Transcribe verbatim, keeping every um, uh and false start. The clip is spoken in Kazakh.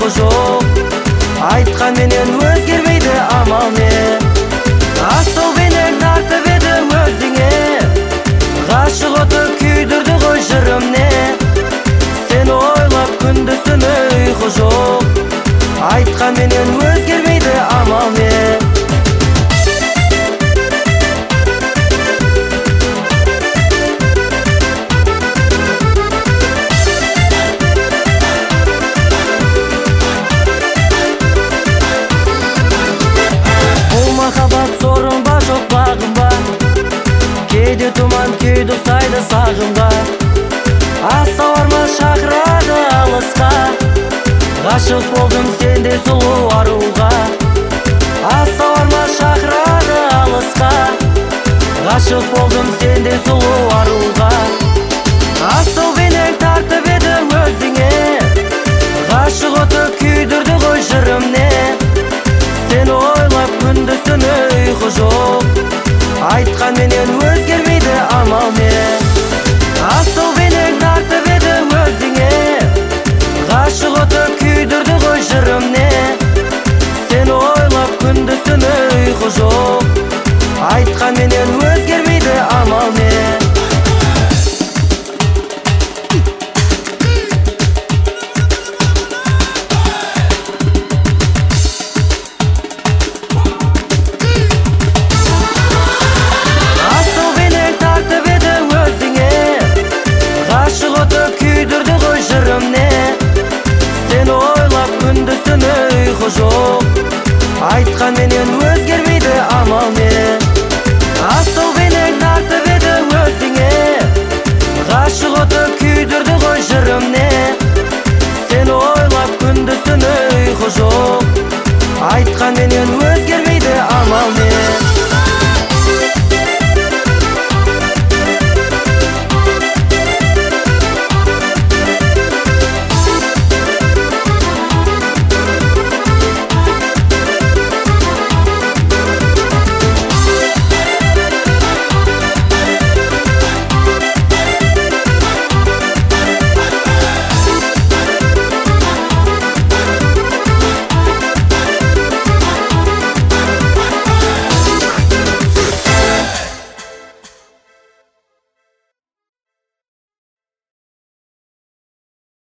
ұйқы жоқ. Айтқан менен өзгермейді амал не. Асауменен тартып еді өзіңе, ғашық оты күйдірді ғой жырымне. Сен ойлап күндіз түні ұйқы жоқ. Айтқан менен өзгермейді амал не. Махаббат сорын ба жоқ бағым ба, кейде тұман кейде ұқсайды сағымға. Асауарма шақырады алысқа, ғашық болдым сендей сұлу аруға. Асауарма шақырады алысқа, ғашық болдым сендей сұлу аруға. Асауменен тартып еді өзіңе, ғашық оты күйдірді ғой жырымне. Сен ойлап күндіз түні ұйқы жоқ. Айтқан менен өзгермейді амал не. Асауменен тартып еді өзіңе, ғашық оты күйдірді ғой жырымне. Сен ойлап күндіз түні ұйқы жоқ. Айтқан менен өзгермейді амал не. Сен ойлап күндіз түні ұйқы жоқ. Айтқан менен